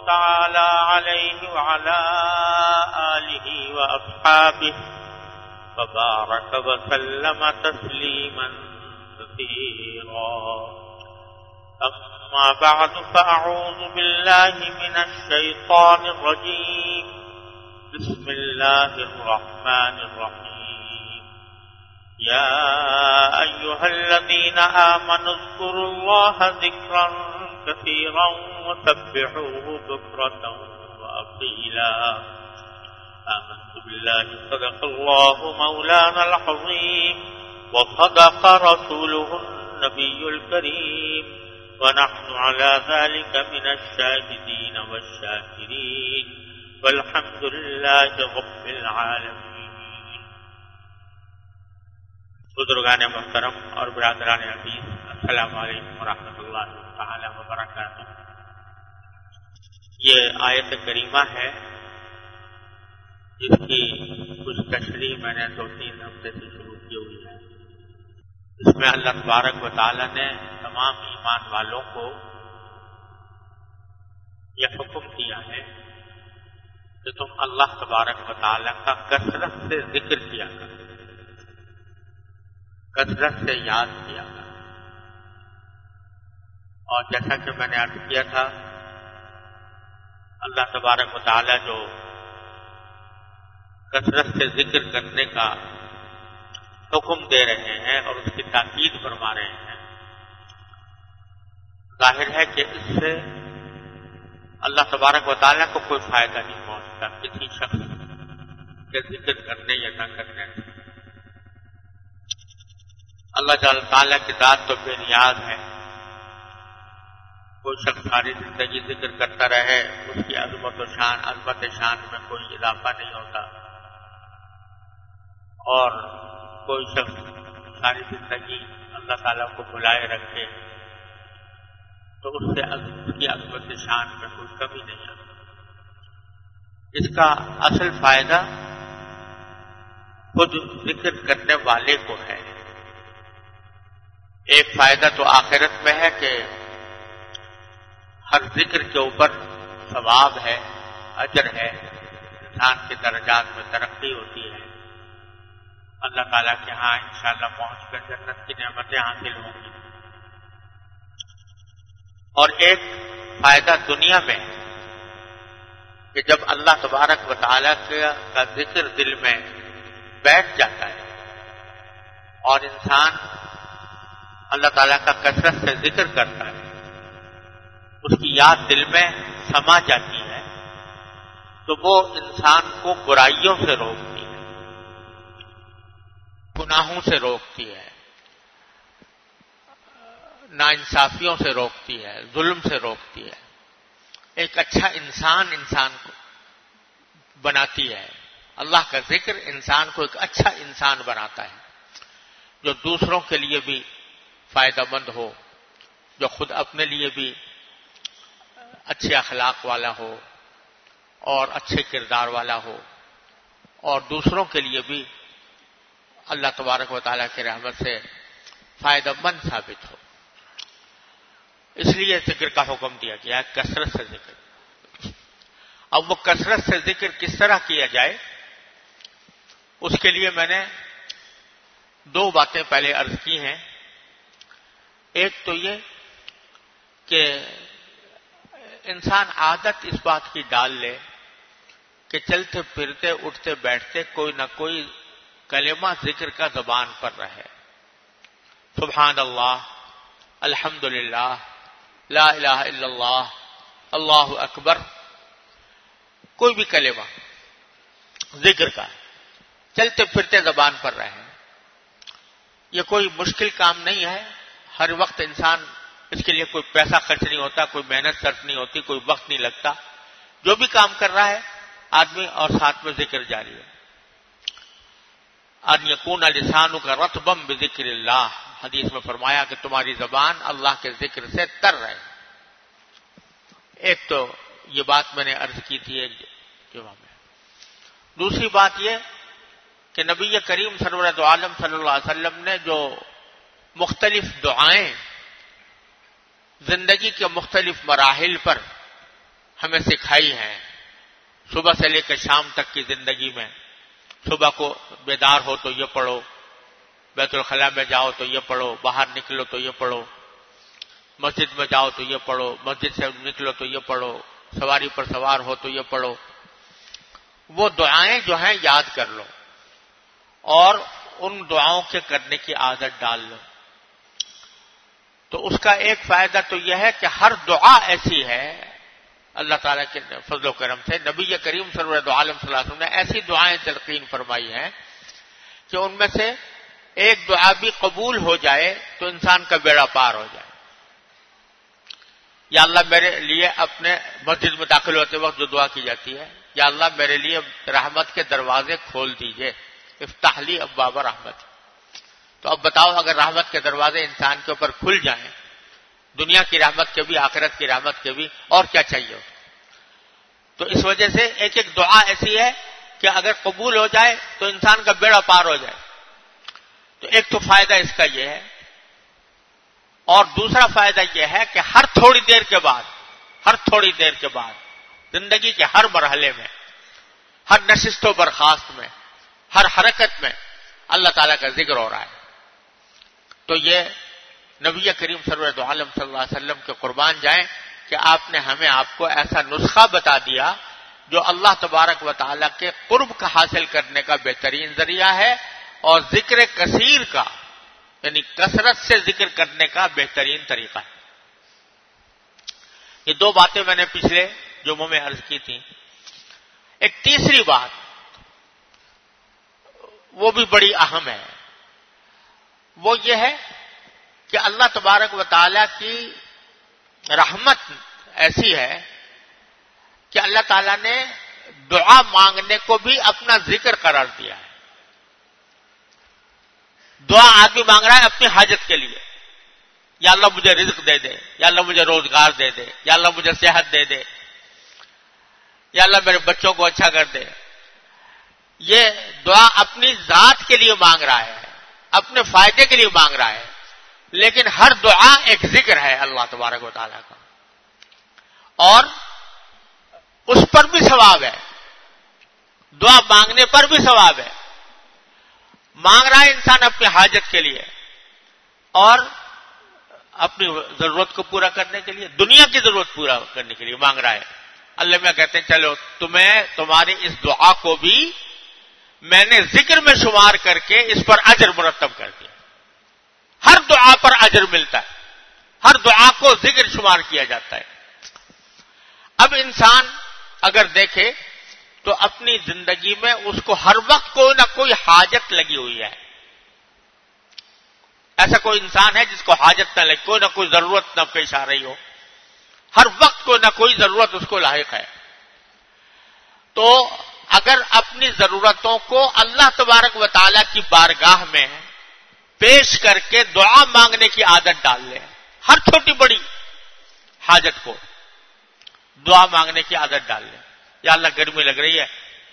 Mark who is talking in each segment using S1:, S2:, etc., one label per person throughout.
S1: تعالى عليه وعلى آله وأصحابه وبارك وسلم تسليما كثيرا. أما بعد فأعوذ بالله من الشيطان الرجيم. بسم الله الرحمن الرحيم. يا أيها الذين آمنوا اذكروا الله ذكرا كثيرا وسبحوه بكرة وأصيلا. آمنت بالله صدق الله مولانا العظيم وصدق رسوله النبي الكريم ونحن على ذلك من الشاهدين والشاكرين والحمد لله رب العالمين. بزرگان محترم اور برادران عزیز، السلام علیکم ورحمۃ اللہ تعالی وبرکاتہ. یہ آیت کریمہ ہے جس کی کچھ تشریح میں نے 2-3 ہفتے سے شروع کی ہوئی ہے. اس میں اللہ تبارک و تعالی نے تمام ایمان والوں کو یہ حکم دیا ہے کہ تم اللہ تبارک و تعالی کا کثرت سے ذکر کیا کرو، کثرت سے یاد کیا کرو. اور جیسا کہ میں نے عرض کیا تھا، اللہ تبارک و تعالی جو کثرت سے ذکر کرنے کا حکم دے رہے ہیں اور اس کی تاکید فرما رہے ہیں، ظاہر ہے کہ اس سے اللہ تبارک و تعالیٰ کو کوئی فائدہ نہیں پہنچتا کسی شخص کے ذکر کرنے یا نہ کرنے. اللہ تعالیٰ کی ذات تو بے نیاز ہے. کوئی شخص ساری زندگی ذکر کرتا رہے، اس کی عظمت شان میں کوئی اضافہ نہیں ہوتا. اور کوئی شخص ساری زندگی اللہ تعالیٰ کو بلائے رکھے تو اس سے اس کی عظمت شان میں کوئی کمی نہیں آتی. اس کا اصل فائدہ خود ذکر کرنے والے کو ہے. ایک فائدہ تو آخرت میں ہے کہ ہر ذکر کے اوپر ثواب ہے، اجر ہے، انسان کے درجات میں ترقی ہوتی ہے، اللہ تعالیٰ کے ہاں انشاءاللہ پہنچ کر جنت کی نعمتیں حاصل ہوں گی. اور ایک فائدہ دنیا میں کہ جب اللہ تبارک و تعالیٰ کا ذکر دل میں بیٹھ جاتا ہے اور انسان اللہ تعالیٰ کا کثرت سے ذکر کرتا ہے، اس کی یاد دل میں سما جاتی ہے، تو وہ انسان کو برائیوں سے روکتی ہے، گناہوں سے روکتی ہے، ناانصافیوں سے روکتی ہے، ظلم سے روکتی ہے. ایک اچھا انسان کو بناتی ہے. اللہ کا ذکر انسان کو ایک اچھا انسان بناتا ہے جو دوسروں کے لیے بھی فائدہ مند ہو، جو خود اپنے لیے بھی اچھے اخلاق والا ہو اور اچھے کردار والا ہو، اور دوسروں کے لیے بھی اللہ تبارک و تعالیٰ کی رحمت سے فائدہ مند ثابت ہو. اس لیے ذکر کا حکم دیا گیا ہے، کثرت سے ذکر. اب وہ کثرت سے ذکر کس طرح کیا جائے، اس کے لیے میں نے 2 باتیں پہلے عرض کی ہیں. ایک تو یہ کہ انسان عادت اس بات کی ڈال لے کہ چلتے پھرتے اٹھتے بیٹھتے کوئی نہ کوئی کلمہ ذکر کا زبان پر رہے. سبحان اللہ، الحمدللہ، لا الہ الا اللہ، اللہ اکبر، کوئی بھی کلمہ ذکر کا چلتے پھرتے زبان پر رہے. یہ کوئی مشکل کام نہیں ہے. ہر وقت انسان اس کے لیے کوئی پیسہ خرچ نہیں ہوتا، کوئی محنت صرف نہیں ہوتی، کوئی وقت نہیں لگتا. جو بھی کام کر رہا ہے آدمی اور ساتھ میں ذکر جاری ہے. ان یکون لسانک رطبا بذکر اللہ، حدیث میں فرمایا کہ تمہاری زبان اللہ کے ذکر سے تر رہے. ایک تو یہ بات میں نے عرض کی تھی ایک جمعہ میں. دوسری بات یہ کہ نبی کریم سرورت عالم صلی اللہ علیہ وسلم نے جو مختلف دعائیں زندگی کے مختلف مراحل پر ہمیں سکھائی ہیں صبح سے لے کر شام تک کی زندگی میں. صبح کو بیدار ہو تو یہ پڑھو، بیت الخلاء میں جاؤ تو یہ پڑھو، باہر نکلو تو یہ پڑھو، مسجد میں جاؤ تو یہ پڑھو، مسجد سے نکلو تو یہ پڑھو، سواری پر سوار ہو تو یہ پڑھو. وہ دعائیں جو ہیں یاد کر لو اور ان دعاؤں کے کرنے کی عادت ڈال لو. تو اس کا ایک فائدہ تو یہ ہے کہ ہر دعا ایسی ہے اللہ تعالیٰ کے فضل و کرم سے، نبی کریم صلی اللہ علیہ وسلم نے ایسی دعائیں تلقین فرمائی ہیں کہ ان میں سے ایک دعا بھی قبول ہو جائے تو انسان کا بیڑا پار ہو جائے. یا اللہ میرے لیے اپنے مسجد میں داخل ہوتے وقت جو دعا کی جاتی ہے، یا اللہ میرے لیے رحمت کے دروازے کھول دیجئے، افتح لی ابواب رحمت. تو اب بتاؤ اگر رحمت کے دروازے انسان کے اوپر کھل جائیں، دنیا کی رحمت کے بھی آخرت کی رحمت کے بھی، اور کیا چاہیے. تو اس وجہ سے ایک ایک دعا ایسی ہے کہ اگر قبول ہو جائے تو انسان کا بیڑا پار ہو جائے. تو ایک تو فائدہ اس کا یہ ہے، اور دوسرا فائدہ یہ ہے کہ ہر تھوڑی دیر کے بعد زندگی کے ہر مرحلے میں، ہر نشست و برخاست میں، ہر حرکت میں اللہ تعالیٰ کا ذکر ہو رہا ہے. تو یہ نبی کریم صلی اللہ علیہ وسلم کے قربان جائیں کہ آپ نے ہمیں آپ کو ایسا نسخہ بتا دیا جو اللہ تبارک و تعالیٰ کے قرب کا حاصل کرنے کا بہترین ذریعہ ہے، اور ذکر کثیر کا یعنی کثرت سے ذکر کرنے کا بہترین طریقہ ہے. یہ دو باتیں میں نے پچھلے جمعوں میں عرض کی تھیں. ایک تیسری بات وہ بھی بڑی اہم ہے، وہ یہ ہے کہ اللہ تبارک و تعالیٰ کی رحمت ایسی ہے کہ اللہ تعالیٰ نے دعا مانگنے کو بھی اپنا ذکر قرار دیا ہے. دعا آدمی مانگ رہا ہے اپنی حاجت کے لیے، یا اللہ مجھے رزق دے دے، یا اللہ مجھے روزگار دے دے، یا اللہ مجھے صحت دے دے، یا اللہ میرے بچوں کو اچھا کر دے. یہ دعا اپنی ذات کے لیے مانگ رہا ہے، اپنے فائدے کے لیے مانگ رہا ہے، لیکن ہر دعا ایک ذکر ہے اللہ تبارک و تعالیٰ کا، اور اس پر بھی ثواب ہے، دعا مانگنے پر بھی ثواب ہے. مانگ رہا ہے انسان اپنی حاجت کے لیے اور اپنی ضرورت کو پورا کرنے کے لیے، دنیا کی ضرورت پورا کرنے کے لیے مانگ رہا ہے. اللہ میاں کہتے ہیں چلو تمہاری اس دعا کو بھی میں نے ذکر میں شمار کر کے اس پر اجر مرتب کر دیا. ہر دعا پر اجر ملتا ہے، ہر دعا کو ذکر شمار کیا جاتا ہے. اب انسان اگر دیکھے تو اپنی زندگی میں اس کو ہر وقت کوئی نہ کوئی حاجت لگی ہوئی ہے. ایسا کوئی انسان ہے جس کو حاجت نہ لگے، کوئی نہ کوئی ضرورت نہ پیش آ رہی ہو، ہر وقت کوئی نہ کوئی ضرورت اس کو لاحق ہے. تو اگر اپنی ضرورتوں کو اللہ تبارک و تعالیٰ کی بارگاہ میں پیش کر کے دعا مانگنے کی عادت ڈال لیں، ہر چھوٹی بڑی حاجت کو دعا مانگنے کی عادت ڈال لیں. یا اللہ گرمی لگ رہی ہے،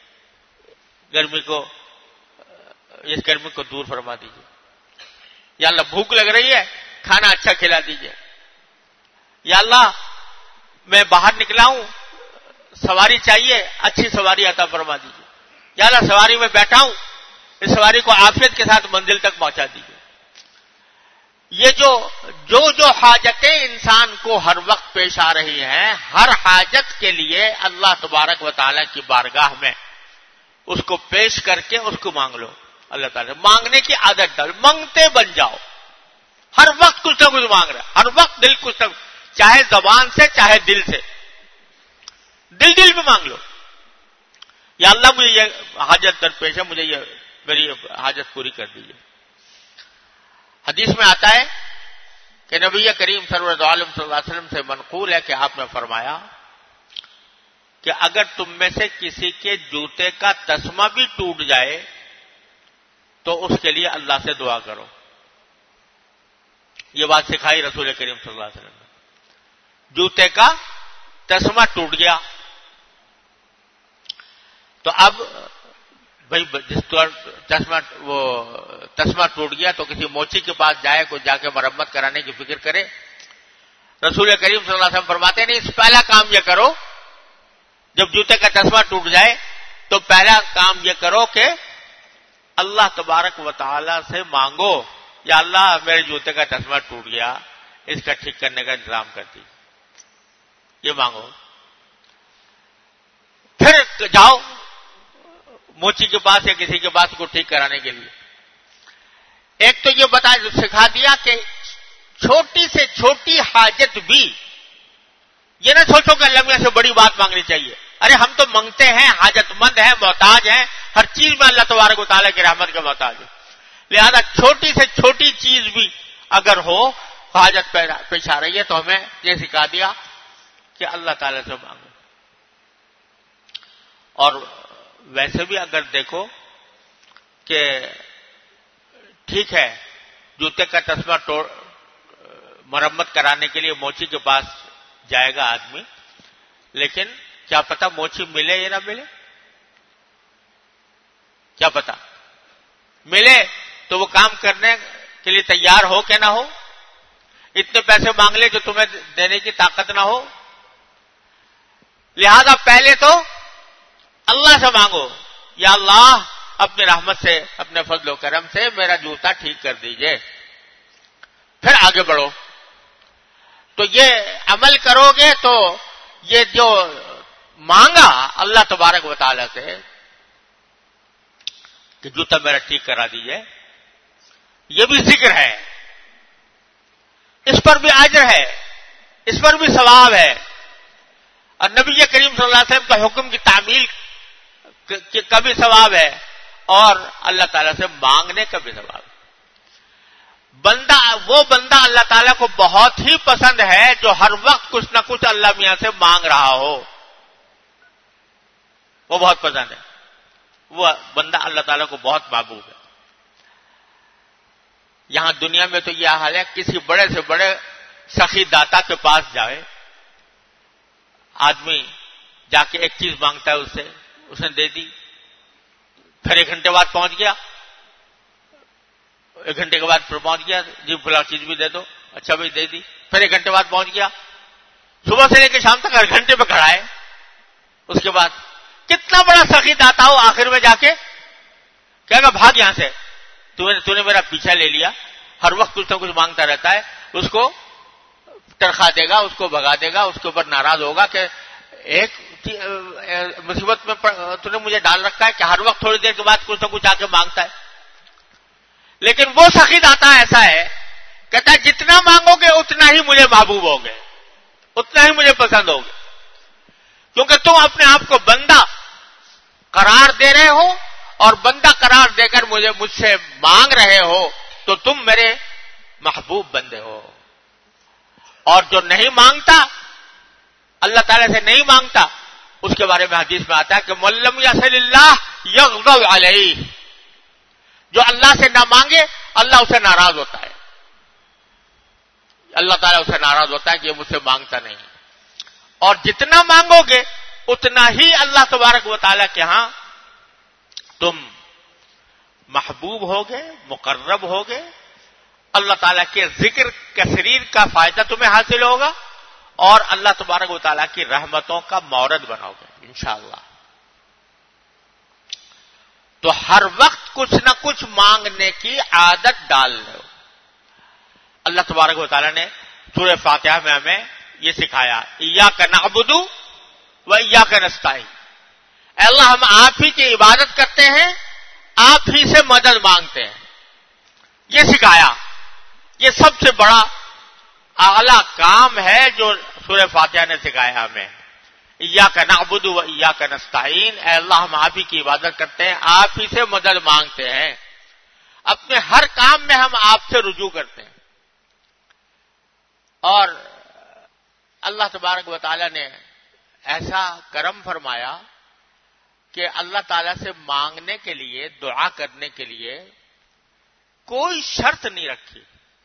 S1: اس گرمی کو دور فرما دیجیے. یا اللہ بھوک لگ رہی ہے، کھانا اچھا کھلا دیجیے. یا اللہ میں باہر نکلا ہوں، سواری چاہیے، اچھی سواری عطا فرما دیجیے. یا اللہ سواری میں بیٹھا ہوں، اس سواری کو عافیت کے ساتھ منزل تک پہنچا دیجیے. یہ جو حاجتیں انسان کو ہر وقت پیش آ رہی ہیں، ہر حاجت کے لیے اللہ تبارک و تعالیٰ کی بارگاہ میں اس کو پیش کر کے اس کو مانگ لو. اللہ تعالیٰ مانگنے کی عادت ڈال، مانگتے بن جاؤ. ہر وقت کچھ نہ کچھ مانگ رہا ہے، ہر وقت دل کچھ نہ، چاہے زبان سے چاہے دل سے، دل میں مانگ لو. یا اللہ مجھے یہ حاجت درپیش ہے، مجھے یہ میری حاجت پوری کر دیجیے. حدیث میں آتا ہے کہ نبی کریم صلی اللہ علیہ وسلم سے منقول ہے کہ آپ نے فرمایا کہ اگر تم میں سے کسی کے جوتے کا تسمہ بھی ٹوٹ جائے تو اس کے لیے اللہ سے دعا کرو. یہ بات سکھائی رسول کریم صلی اللہ علیہ وسلم نے. جوتے کا تسمہ ٹوٹ گیا تو اب بھائی جس طور تسمہ ٹوٹ گیا تو کسی موچی کے پاس جائے، کوئی جا کے مرمت کرانے کی فکر کرے. رسول کریم صلی اللہ علیہ وسلم فرماتے نہیں، اس پہلا کام یہ کرو جب جوتے کا تسمہ ٹوٹ جائے تو پہلا کام یہ کرو کہ اللہ تبارک و تعالی سے مانگو، یا اللہ میرے جوتے کا تسمہ ٹوٹ گیا، اس کا ٹھیک کرنے کا انتظام کر دی، یہ مانگو۔ پھر جاؤ موچی کے پاس یا کسی کے پاس کو ٹھیک کرانے کے لیے۔ ایک تو یہ سکھا دیا کہ چھوٹی سے چھوٹی حاجت بھی، یہ نہ سوچو کہ اللہ میاں سے بڑی بات مانگنی چاہیے، ارے ہم تو منگتے ہیں، حاجت مند ہیں، محتاج ہیں، ہر چیز میں اللہ تبارک و تعالیٰ کی رحمت کے محتاج ہے، لہذا چھوٹی سے چھوٹی چیز بھی اگر ہو، حاجت پیش آ رہی ہے تو ہمیں یہ سکھا دیا کہ اللہ تعالیٰ سے مانگو۔ اور ویسے بھی اگر دیکھو کہ ٹھیک ہے جوتے کا تسمہ مرمت کرانے کے لیے موچی کے پاس جائے گا آدمی، لیکن کیا پتا موچی ملے یا نہ ملے، کیا پتا ملے تو وہ کام کرنے کے لیے تیار ہو کہ نہ ہو، اتنے پیسے مانگ لے جو تمہیں دینے کی طاقت نہ ہو، لہذا پہلے تو اللہ سے مانگو، یا اللہ اپنی رحمت سے، اپنے فضل و کرم سے میرا جوتا ٹھیک کر دیجئے، پھر آگے بڑھو۔ تو یہ عمل کرو گے تو یہ جو مانگا اللہ تبارک و تعالیٰ سے کہ جوتا میرا ٹھیک کرا دیجئے، یہ بھی ذکر ہے، اس پر بھی اجر ہے، اس پر بھی ثواب ہے، اور نبی کریم صلی اللہ علیہ وسلم کا حکم کی تعمیل کا بھی ثواب ہے، اور اللہ تعالیٰ سے مانگنے کا بھی ثواب ہے۔ وہ بندہ اللہ تعالیٰ کو بہت ہی پسند ہے جو ہر وقت کچھ نہ کچھ اللہ میاں سے مانگ رہا ہو، وہ بہت پسند ہے، وہ بندہ اللہ تعالیٰ کو بہت محبوب ہے۔ یہاں دنیا میں تو یہ حال ہے، کسی بڑے سے بڑے سخی داتا کے پاس جائے آدمی، جا کے ایک چیز مانگتا ہے اس نے دے دی، پھر 1 گھنٹے بعد پہنچ گیا، 1 گھنٹے کے بعد پھر پہنچ گیا، جی فلاں چیز بھی دے دو، اچھا بھائی دے دی، پھر 1 گھنٹے بعد پہنچ گیا، صبح سے لے کے شام تک ہر گھنٹے پہ کھڑا ہے، اس کے بعد کتنا بڑا سخی داتا ہو، آخر میں جا کے کہے گا بھاگ یہاں سے، تو نے میرا پیچھا لے لیا، ہر وقت کچھ نہ کچھ مانگتا رہتا ہے، اس کو ترخا دے گا، اس کو بھگا دے گا، اس کے اوپر ناراض ہوگا کہ ایک مصیبت میں تو نے مجھے ڈال رکھا ہے کہ ہر وقت تھوڑی دیر کے بعد کچھ نہ کچھ آ کے مانگتا ہے۔ لیکن وہ سخی داتا ایسا ہے، کہتا ہے جتنا مانگو گے اتنا ہی مجھے محبوب ہوگے، اتنا ہی مجھے پسند ہوگے، کیونکہ تم اپنے آپ کو بندہ قرار دے رہے ہو، اور بندہ قرار دے کر مجھ سے مانگ رہے ہو، تو تم میرے محبوب بندے ہو۔ اور جو نہیں مانگتا، اللہ تعالیٰ سے نہیں مانگتا، اس کے بارے میں حدیث میں آتا ہے کہ ملم یصل اللہ یغضب علیہ، جو اللہ سے نہ مانگے اللہ اسے ناراض ہوتا ہے، اللہ تعالیٰ اسے ناراض ہوتا ہے کہ یہ مجھ سے مانگتا نہیں، اور جتنا مانگو گے اتنا ہی اللہ تبارک و تعالیٰ کے ہاں تم محبوب ہوگے، مقرب ہوگے، اللہ تعالیٰ کے ذکر کثیر کا فائدہ تمہیں حاصل ہوگا، اور اللہ تبارک و تعالیٰ کی رحمتوں کا مورد بناؤ گے انشاءاللہ۔ تو ہر وقت کچھ نہ کچھ مانگنے کی عادت ڈال لو۔ اللہ تبارک و تعالیٰ نے سورہ فاتحہ میں ہمیں یہ سکھایا، ایاک نعبد و ایاک نستعین، اے اللہ ہم آپ ہی کی عبادت کرتے ہیں، آپ ہی سے مدد مانگتے ہیں، یہ سکھایا۔ یہ سب سے بڑا اعلیٰ کام ہے جو سورہ فاتحہ نے سکھایا ہمیں، ایاک نعبد و ایاک نستعین، اے اللہ ہم آپ ہی کی عبادت کرتے ہیں، آپ ہی سے مدد مانگتے ہیں، اپنے ہر کام میں ہم آپ سے رجوع کرتے ہیں۔ اور اللہ تبارک و تعالی نے ایسا کرم فرمایا کہ اللہ تعالیٰ سے مانگنے کے لیے، دعا کرنے کے لیے کوئی شرط نہیں رکھی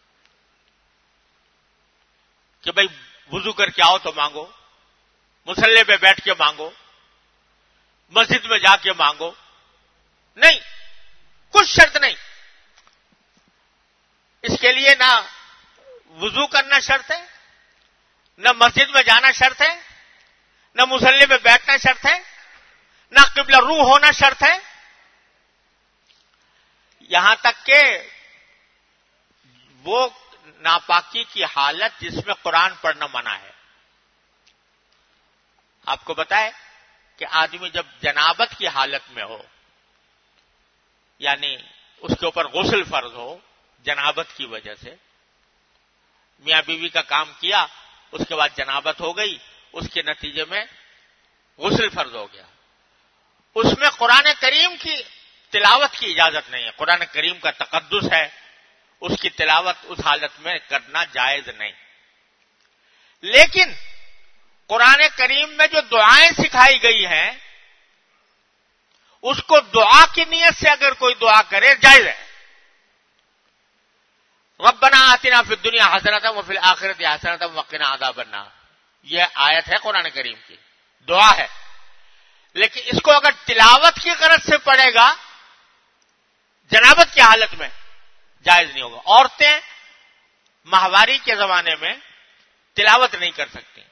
S1: کہ بھئی وضو کر کے آؤ تو مانگو، مصلی پہ بیٹھ کے مانگو، مسجد میں جا کے مانگو، نہیں، کچھ شرط نہیں۔ اس کے لیے نہ وضو کرنا شرط ہے، نہ مسجد میں جانا شرط ہے، نہ مصلی میں بیٹھنا شرط ہے، نہ قبلہ رو ہونا شرط ہے، یہاں تک کہ وہ ناپاکی کی حالت جس میں قرآن پڑھنا منع ہے. آپ کو بتائے کہ آدمی جب جنابت کی حالت میں ہو، یعنی اس کے اوپر غسل فرض ہو جنابت کی وجہ سے، میاں بیوی کا کام کیا، اس کے بعد جنابت ہو گئی، اس کے نتیجے میں غسل فرض ہو گیا، اس میں قرآن کریم کی تلاوت کی اجازت نہیں ہے. قرآن کریم کا تقدس ہے، اس کی تلاوت اس حالت میں کرنا جائز نہیں. لیکن قرآن کریم میں جو دعائیں سکھائی گئی ہیں اس کو دعا کی نیت سے اگر کوئی دعا کرے جائز ہے. ربنا آتنا فی الدنیا حسنۃ وفی الآخرۃ حسنۃ وقنا عذاب النار، یہ آیت ہے قرآن کریم کی، دعا ہے. لیکن اس کو اگر تلاوت کی غرض سے پڑھے گا جنابت کی حالت میں جائز نہیں ہوگا. عورتیں ماہواری کے زمانے میں تلاوت نہیں کر سکتی،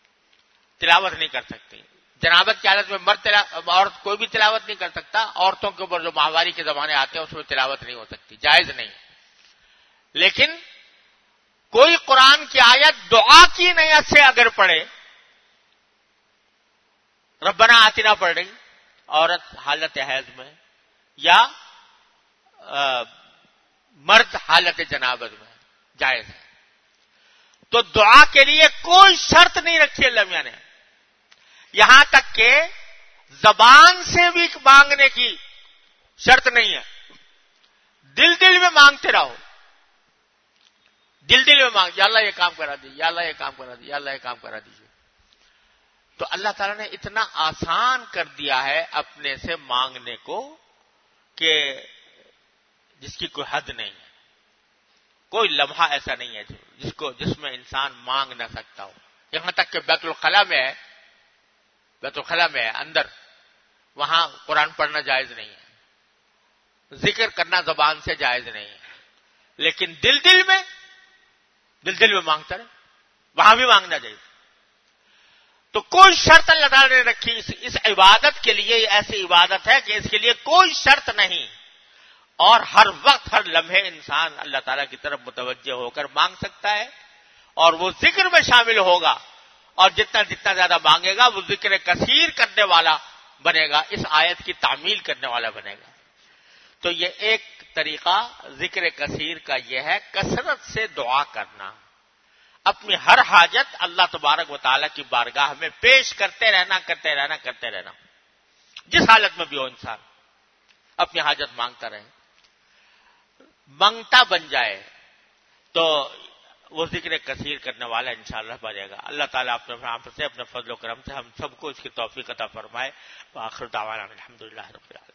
S1: جنابت کی حالت میں عورت کوئی بھی تلاوت نہیں کر سکتا. عورتوں کے اوپر جو ماہواری کے زمانے آتے ہیں اس میں تلاوت نہیں ہو سکتی، جائز نہیں. لیکن کوئی قرآن کی آیت دعا کی نیت سے اگر پڑھے، ربنا آتنا پڑھ رہی عورت حالت حیض میں یا مرد حالت جنابت میں، جائز ہے. تو دعا کے لیے کوئی شرط نہیں رکھی اللہ میاں نے، یہاں تک کہ زبان سے بھی مانگنے کی شرط نہیں ہے. دل میں مانگتے رہو، دل میں مانگ، یا اللہ یہ کام کرا دیجیے، یا اللہ یہ کام کرا دیجیے، یا اللہ یہ کام کرا دیجیے. تو اللہ تعالیٰ نے اتنا آسان کر دیا ہے اپنے سے مانگنے کو کہ جس کی کوئی حد نہیں ہے. کوئی لمحہ ایسا نہیں ہے جس میں انسان مانگ نہ سکتا ہو. یہاں تک کہ بیت الخلاء میں ہے اندر، وہاں قرآن پڑھنا جائز نہیں ہے، ذکر کرنا زبان سے جائز نہیں ہے. لیکن دل میں مانگتا رہے، وہاں بھی مانگنا چاہیے. تو کوئی شرط اللہ تعالیٰ نے رکھی اس عبادت کے لیے، ایسی عبادت ہے کہ اس کے لیے کوئی شرط نہیں، اور ہر وقت ہر لمحے انسان اللہ تعالیٰ کی طرف متوجہ ہو کر مانگ سکتا ہے، اور وہ ذکر میں شامل ہوگا، اور جتنا زیادہ مانگے گا وہ ذکر کثیر کرنے والا بنے گا، اس آیت کی تعمیل کرنے والا بنے گا. تو یہ ایک طریقہ ذکر کثیر کا یہ ہے، کثرت سے دعا کرنا، اپنی ہر حاجت اللہ تبارک و تعالیٰ کی بارگاہ میں پیش کرتے رہنا، جس حالت میں بھی ہو انسان اپنی حاجت مانگتا رہے، منگتا بن جائے تو وہ ذکر کثیر کرنے والا انشاءاللہ بنے گا. اللہ تعالیٰ اپنے فضل و کرم سے ہم سب کو اس کی توفیق عطا فرمائے. وآخر دعوانا الحمدللہ رب العالمین.